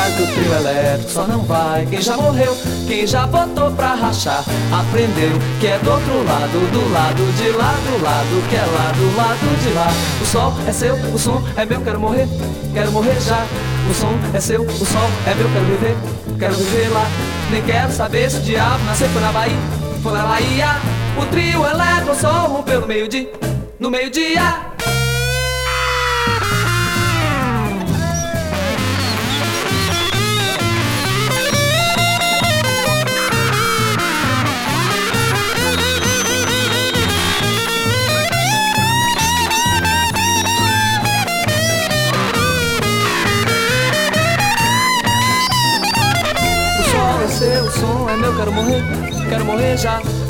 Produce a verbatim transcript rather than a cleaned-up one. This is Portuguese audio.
atrás do trio elétrico só não vai quem já morreu, quem já botou pra rachar. Aprendeu que é do outro lado, do lado de lá, do lado que é lá, do lado de lá. O sol é seu, o som é meu, quero morrer, quero morrer já. O som é seu, o sol é meu, quero viver, quero viver lá. Nem quero saber se o diabo nasceu foi na Bahia, foi na Bahia. O trio elétrico só rompeu no meio-dia, no meio-dia. O som é meu, quero morrer, quero morrer já.